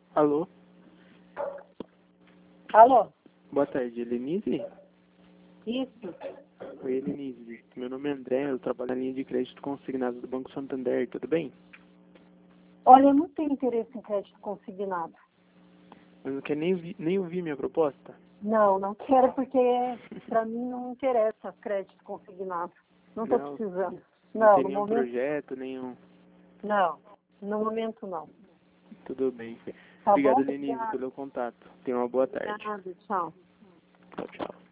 Alô? Alô? Boa tarde, Helenise? Isso? Oi, Helenise. Meu nome é André, eu trabalho na linha de crédito consignado do Banco Santander, tudo bem? Olha, eu não tenho interesse em crédito consignado. Mas não quer nem ouvir minha proposta? Não, não quero porque para mim não interessa crédito consignado. Não estou Não, precisando. não Não, tem no nenhum momento projeto, nenhum... não. No momento não. Tudo bem. Tá bom? Obrigado, Helenise, Obrigada. pelo contato. Tenha uma boa tarde. Obrigada, tchau. Tchau, tchau.